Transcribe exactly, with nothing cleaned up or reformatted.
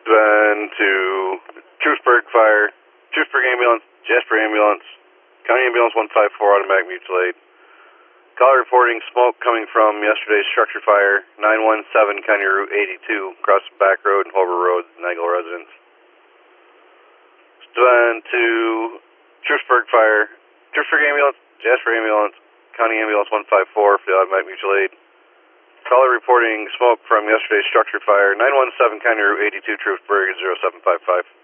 Then to Truthburg Fire, Truthburg Ambulance, Jasper Ambulance, County Ambulance one five four, automatic mutual aid. Caller reporting smoke coming from yesterday's structure fire, nine one seven County Route eighty-two, across the back road and Hobart Road, Nagel residence. Then to Truthburg Fire, Truthburg Ambulance, Jasper Ambulance, County Ambulance one five four for the automatic mutual aid. Caller reporting smoke from yesterday's structure fire, nine one seven County Route eighty-two, Truthburg, zero seven five five.